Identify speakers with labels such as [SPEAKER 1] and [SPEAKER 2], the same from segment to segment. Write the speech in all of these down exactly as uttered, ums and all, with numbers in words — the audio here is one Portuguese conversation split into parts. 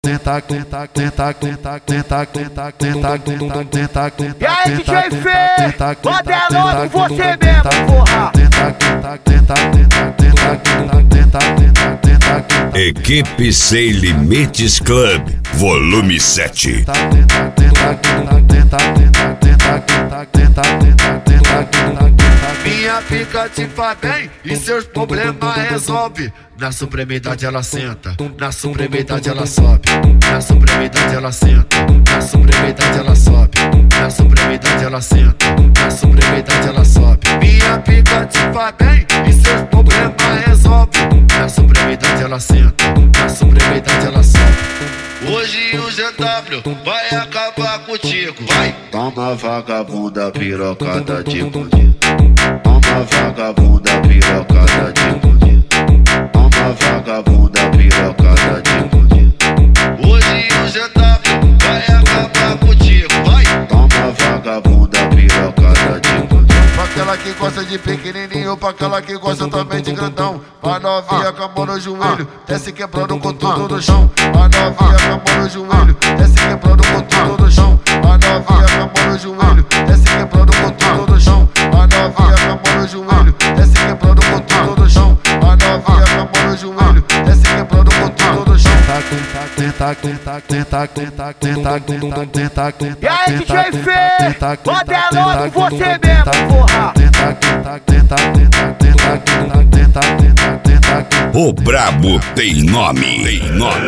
[SPEAKER 1] tenta, tenta, tenta, tenta, tenta, tenta, tenta, tenta, tenta, tenta.
[SPEAKER 2] E aí, D J Fê, bota é louco você mesmo, porra.
[SPEAKER 1] Tenta, tenta, tenta, tenta, tenta, tenta, tenta, tenta, tenta, tenta.
[SPEAKER 3] Equipe Sem Limites Club, volume sete.
[SPEAKER 1] Tenta, tenta, tenta, tenta, tenta, tenta, tenta, tenta, tenta, tenta, tenta. Minha pica te faz bem e seus problemas resolve. Na supremidade ela senta, na supremidade ela sobe, na supremidade ela senta, na supremidade ela sobe, na supremidade ela senta, na supremidade ela sobe. Minha pica te faz bem e seus problemas resolve. Na supremidade ela senta, na supremidade ela sobe. Hoje o G W vai acabar contigo, vai.
[SPEAKER 4] Toma vagabunda pirocada de bandido. Toma vagabunda pirocada de bandido. Toma vagabunda pirocada de bandido.
[SPEAKER 1] Hoje o G W vai acabar contigo, vai.
[SPEAKER 4] Toma vagabunda pirocada de bandido.
[SPEAKER 5] Pra aquela que gosta de pequenininho, pra aquela que gosta também de grandão. Pra novinha com a mão no joelho, desce quebrando com tudo no chão. Pra novinha com a mão no joelho, desce quebrando com tudo no chão. Pra novinha com a mão no joelho, desce quebrando com tudo no chão. Pra novinha com a mão no joelho, desce quebrando com tudo no chão. Pra novinha com a mão no joelho, desce quebrando com tudo no chão.
[SPEAKER 1] Tenta, tenta, tenta, tenta, tenta, tenta, tenta, tenta.
[SPEAKER 2] E aí, D J Fê, bota é louco você mesmo, porra.
[SPEAKER 1] Tenta, tenta, tenta, tenta, tenta, tenta, tenta, tenta, tenta.
[SPEAKER 3] O brabo tem nome, tem nome.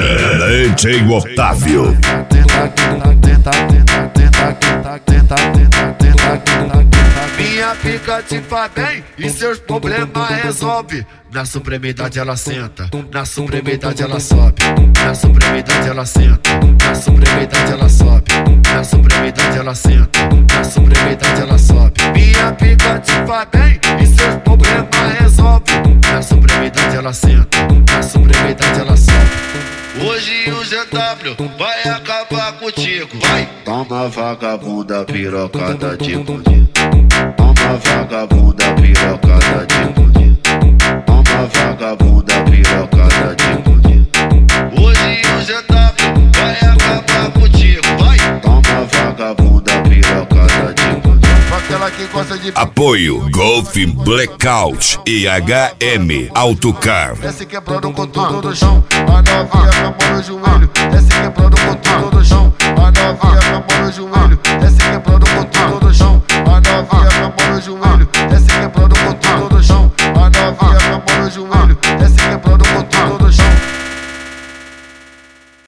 [SPEAKER 3] D J Otávio.
[SPEAKER 1] Tenta, tenta, tenta, tenta, tenta, tenta, tenta, tenta, tenta, tenta. Minha pica te faz bem e seus problemas resolve. Na supremidade ela senta, na supremidade ela sobe, na supremidade ela senta, na supremidade ela sobe, na supremidade ela senta, na supremidade ela sobe. Minha pica te faz bem e seus problemas resolve. Na supremidade ela senta, na supremidade ela sobe. Hoje o G W vai acabar contigo, vai.
[SPEAKER 4] Toma vagabunda pirocada de bandido. Toma vagabunda pirocada de bandido. Toma vagabunda pirocada de bandido.
[SPEAKER 1] Hoje o G W vai acabar contigo, vai.
[SPEAKER 4] Toma vagabunda pirocada de bandido.
[SPEAKER 5] Pra aquela que gosta de
[SPEAKER 3] Apoio Golf Blackout e H M Autocar.
[SPEAKER 5] desce quebrando com tudo no chão. Pra novinha com a mão no joelho,